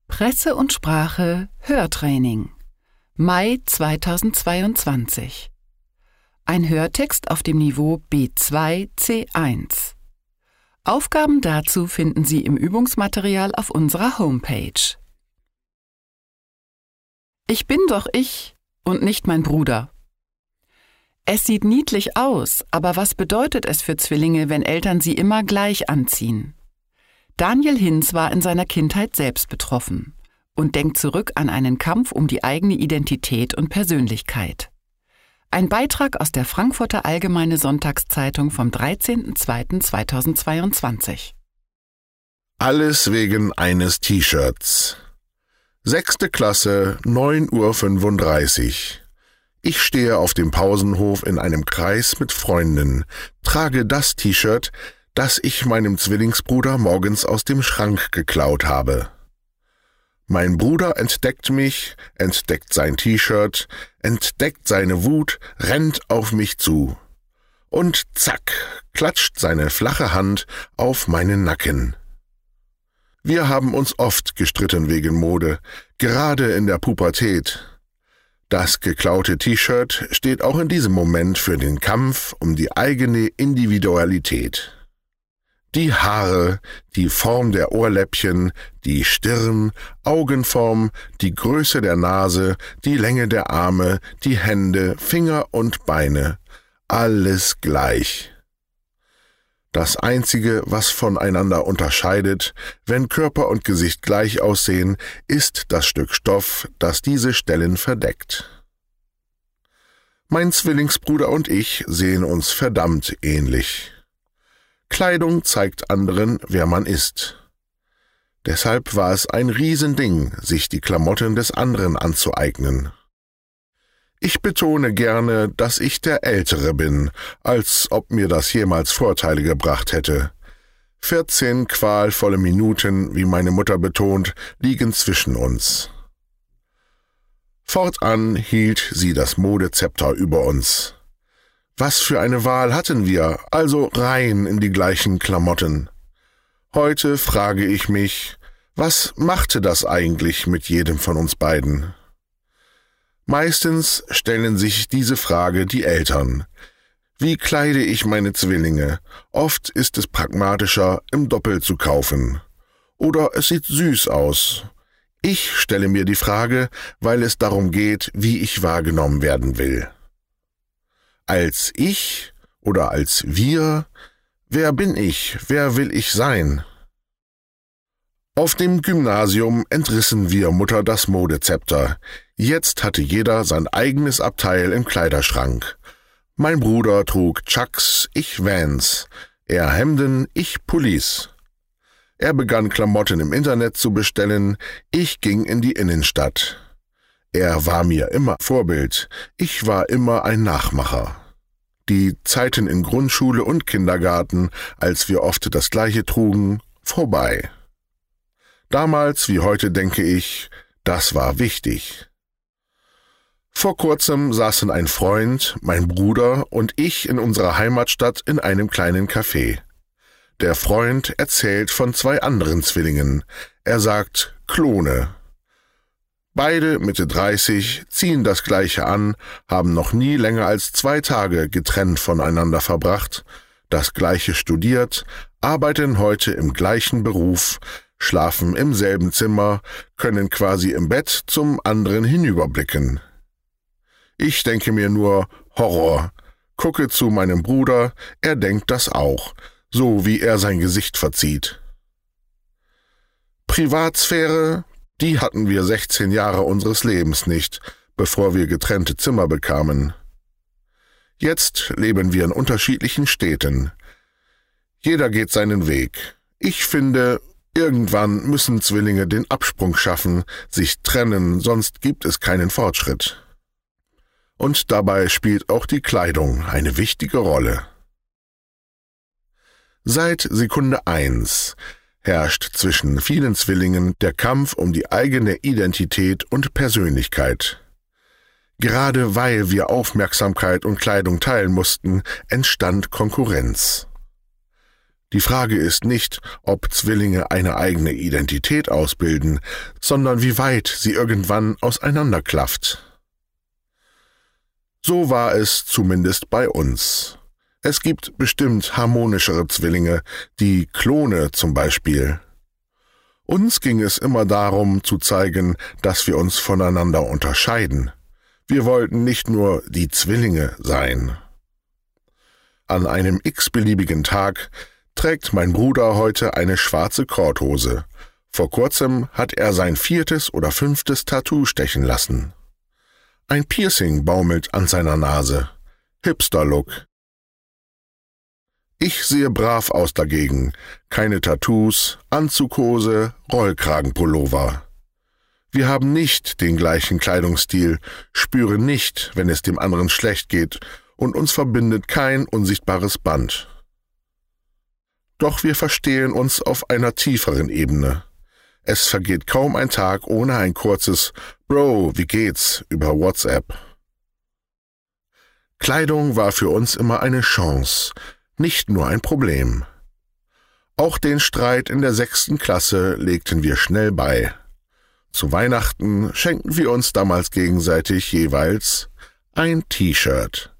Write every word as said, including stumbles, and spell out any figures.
Presse und Sprache Hörtraining Mai zweitausendzweiundzwanzig. Ein Hörtext auf dem Niveau B zwei C eins. Aufgaben dazu finden Sie im Übungsmaterial auf unserer Homepage. Ich bin doch ich und nicht mein Bruder. Es sieht niedlich aus, aber was bedeutet es für Zwillinge, wenn Eltern sie immer gleich anziehen? Daniel Hinz war in seiner Kindheit selbst betroffen und denkt zurück an einen Kampf um die eigene Identität und Persönlichkeit. Ein Beitrag aus der Frankfurter Allgemeine Sonntagszeitung vom dreizehnten zweiten zweitausendzweiundzwanzig. Alles wegen eines T-Shirts. Sechste Klasse, neun Uhr fünfunddreißig. Ich stehe auf dem Pausenhof in einem Kreis mit Freunden, trage das T-Shirt, das ich meinem Zwillingsbruder morgens aus dem Schrank geklaut habe. Mein Bruder entdeckt mich, entdeckt sein T-Shirt, entdeckt seine Wut, rennt auf mich zu. Und zack, klatscht seine flache Hand auf meinen Nacken. Wir haben uns oft gestritten wegen Mode, gerade in der Pubertät. Das geklaute T-Shirt steht auch in diesem Moment für den Kampf um die eigene Individualität. Die Haare, die Form der Ohrläppchen, die Stirn, Augenform, die Größe der Nase, die Länge der Arme, die Hände, Finger und Beine. Alles gleich. Das Einzige, was voneinander unterscheidet, wenn Körper und Gesicht gleich aussehen, ist das Stück Stoff, das diese Stellen verdeckt. Mein Zwillingsbruder und ich sehen uns verdammt ähnlich. Kleidung zeigt anderen, wer man ist. Deshalb war es ein Riesending, sich die Klamotten des anderen anzueignen. Ich betone gerne, dass ich der Ältere bin, als ob mir das jemals Vorteile gebracht hätte. Vierzehn qualvolle Minuten, wie meine Mutter betont, liegen zwischen uns. Fortan hielt sie das Modezepter über uns. Was für eine Wahl hatten wir, also rein in die gleichen Klamotten. Heute frage ich mich, was machte das eigentlich mit jedem von uns beiden? Meistens stellen sich diese Frage die Eltern. Wie kleide ich meine Zwillinge? Oft ist es pragmatischer, im Doppel zu kaufen. Oder es sieht süß aus. Ich stelle mir die Frage, weil es darum geht, wie ich wahrgenommen werden will. Als ich oder als wir? Wer bin ich? Wer will ich sein? Auf dem Gymnasium entrissen wir Mutter das Modezepter. Jetzt hatte jeder sein eigenes Abteil im Kleiderschrank. Mein Bruder trug Chucks, ich Vans, er Hemden, ich Pullis. Er begann Klamotten im Internet zu bestellen, ich ging in die Innenstadt. Er war mir immer Vorbild, ich war immer ein Nachmacher. Die Zeiten in Grundschule und Kindergarten, als wir oft das Gleiche trugen, vorbei. Damals wie heute denke ich, das war wichtig. Vor kurzem saßen ein Freund, mein Bruder und ich in unserer Heimatstadt in einem kleinen Café. Der Freund erzählt von zwei anderen Zwillingen. Er sagt Klone. Beide Mitte dreißig, ziehen das Gleiche an, haben noch nie länger als zwei Tage getrennt voneinander verbracht, das Gleiche studiert, arbeiten heute im gleichen Beruf, schlafen im selben Zimmer, können quasi im Bett zum anderen hinüberblicken. Ich denke mir nur, Horror, gucke zu meinem Bruder, er denkt das auch, so wie er sein Gesicht verzieht. Privatsphäre, die hatten wir sechzehn Jahre unseres Lebens nicht, bevor wir getrennte Zimmer bekamen. Jetzt leben wir in unterschiedlichen Städten. Jeder geht seinen Weg. Ich finde, irgendwann müssen Zwillinge den Absprung schaffen, sich trennen, sonst gibt es keinen Fortschritt. Und dabei spielt auch die Kleidung eine wichtige Rolle. Seit Sekunde eins herrscht zwischen vielen Zwillingen der Kampf um die eigene Identität und Persönlichkeit. Gerade weil wir Aufmerksamkeit und Kleidung teilen mussten, entstand Konkurrenz. Die Frage ist nicht, ob Zwillinge eine eigene Identität ausbilden, sondern wie weit sie irgendwann auseinanderklafft. So war es zumindest bei uns. Es gibt bestimmt harmonischere Zwillinge, die Klone zum Beispiel. Uns ging es immer darum zu zeigen, dass wir uns voneinander unterscheiden. Wir wollten nicht nur die Zwillinge sein. An einem x-beliebigen Tag trägt mein Bruder heute eine schwarze Korthose. Vor kurzem hat er sein viertes oder fünftes Tattoo stechen lassen. Ein Piercing baumelt an seiner Nase. Hipster-Look. Ich sehe brav aus dagegen. Keine Tattoos, Anzughose, Rollkragenpullover. Wir haben nicht den gleichen Kleidungsstil, spüren nicht, wenn es dem anderen schlecht geht, und uns verbindet kein unsichtbares Band. Doch wir verstehen uns auf einer tieferen Ebene. Es vergeht kaum ein Tag ohne ein kurzes »Bro, wie geht's?« über WhatsApp. Kleidung war für uns immer eine Chance, nicht nur ein Problem. Auch den Streit in der sechsten Klasse legten wir schnell bei. Zu Weihnachten schenkten wir uns damals gegenseitig jeweils ein T-Shirt.